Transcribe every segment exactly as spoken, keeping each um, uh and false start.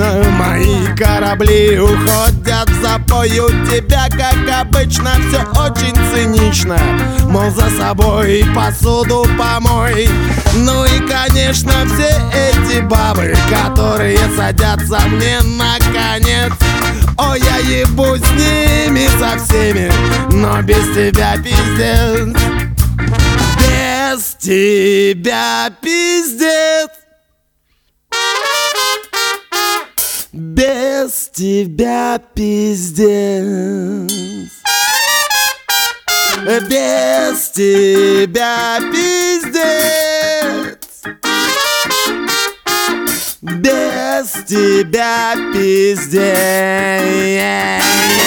Мои корабли уходят в запой, у тебя, как обычно, все очень цинично. Мол, за собой посуду помой. Ну и, конечно, все эти бабы, которые садятся мне на конец. О, я ебусь с ними со всеми, но без тебя пиздец. Без тебя пиздец. Без тебя пиздец. Без тебя пиздец. Без тебя пиздец.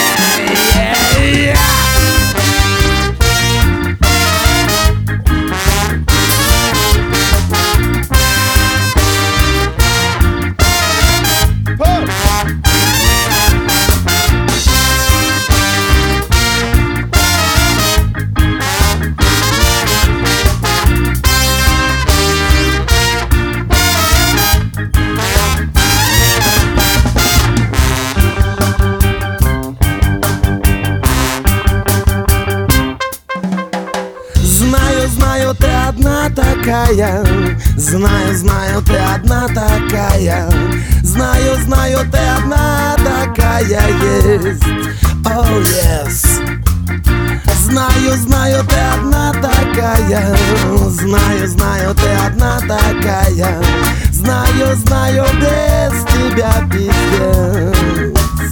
Знаю, ты одна такая. Знаю, знаю, ты одна такая. Знаю, знаю, ты одна такая есть. Oh yes. Знаю, знаю, ты одна такая. Знаю, знаю, ты одна такая. Знаю, знаю, без тебя пиздец.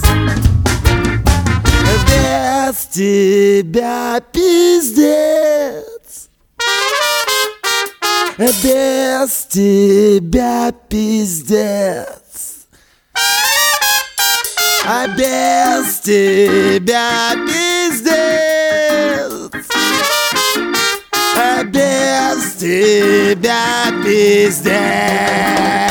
Без тебя пиздец. Без тебя пиздец. А без тебя пиздец. А без тебя пиздец.